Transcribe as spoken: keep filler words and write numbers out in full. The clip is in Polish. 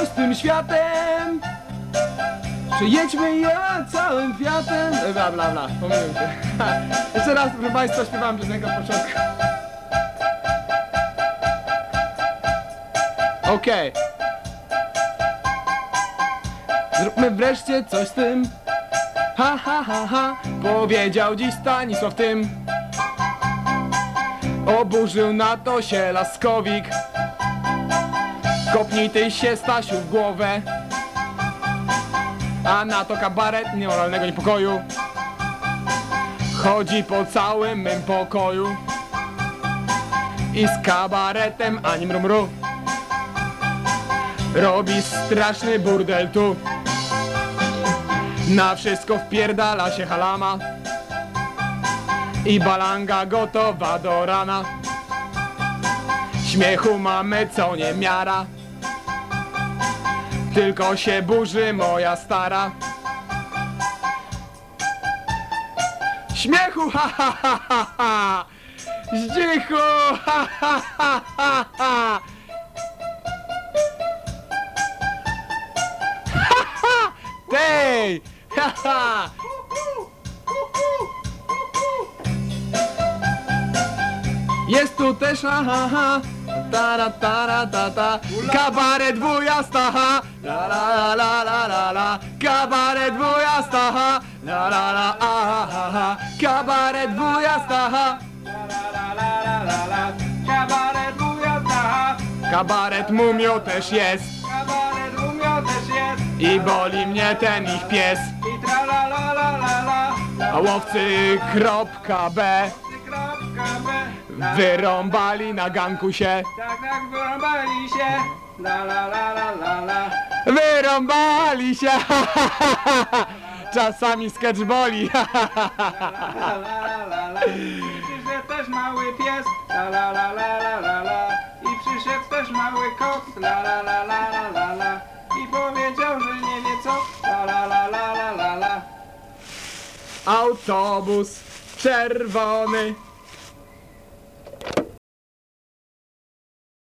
coś z tym światem. Przejedźmy ja całym Fiatem. E, Bla bla bla, pomyliłem się. Jeszcze raz, proszę Państwa, śpiewałem piosenkę od początku. Okej. Zróbmy wreszcie coś z tym. Ha ha ha ha, powiedział dziś Stanisław Tym. Oburzył na to się Laskowik. Kopnij ty się, Stasiu, w głowę. A na to kabaret niemoralnego niepokoju chodzi po całym mym pokoju. I z kabaretem ani mrumru robi straszny burdel tu. Na wszystko wpierdala się halama i balanga gotowa do rana. Śmiechu mamy co nie miara, tylko się burzy moja stara. Śmiechu, ha ha ha ha ha! Zdzichu, ha ha ha ha ha! Ha ha! Tej! Ha ha! Jest tu też ha ha ha, tara tara ta ta, kabaret wuja Stacha, la la la la la la, kabaret wuja Stacha, la la la a ha ha, kabaret wuja Stacha, la la la la la, kabaret wuja Stacha, kabaret Mumio też jest, kabaret Mumio też jest, i boli mnie ten ich pies, i tra la la la la la, a łowcy kropka B. Wyrąbali na ganku się. Tak, tak, wyrąbali się. La la la la la la. Wyrąbali się. Czasami sketch boli. La la la la. I przyszedł też mały pies. La la la la la la la. I przyszedł też mały kot. La la la la la la la. I powiedział, że nie wie co. La la la la la la la. Autobus czerwony